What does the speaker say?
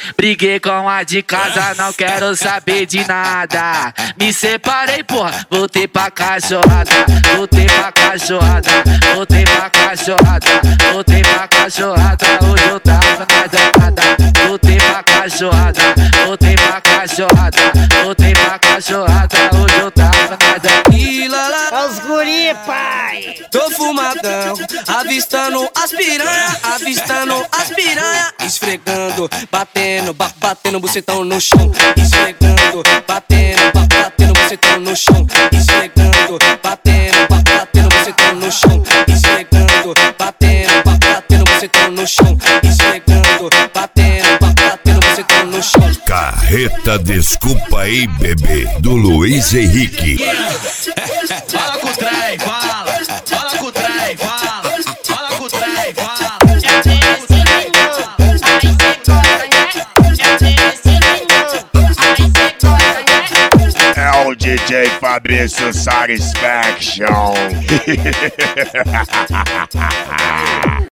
Briguei com a de casa, não quero saber de nada. Me separei, porra, voltei pra cachorrada. Voltei pra cachorrada, voltei pra cachorrada. Voltei pra cachorrada, hoje eu tava na danada. Voltei pra cachorrada, voltei pra cachorrada. Voltei pra cachorrada, hoje eu tava na danada. Os guri, pai! Tô fumadão, avistando as piranha, esfregando, batendo, batendo bucetão no chão, esfregando, batendo, batendo bucetão no chão, esfregando, batendo, batendo bucetão no chão, esfregando, batendo, batendo bucetão no chão, esfregando, batendo, batendo bucetão no chão. Carreta Desculpa Aí Bebê, do Luiz Henrique. Fala com o trem, fala com o trem, fala com o trem, fala. É o DJ Fabrício Satisfaction.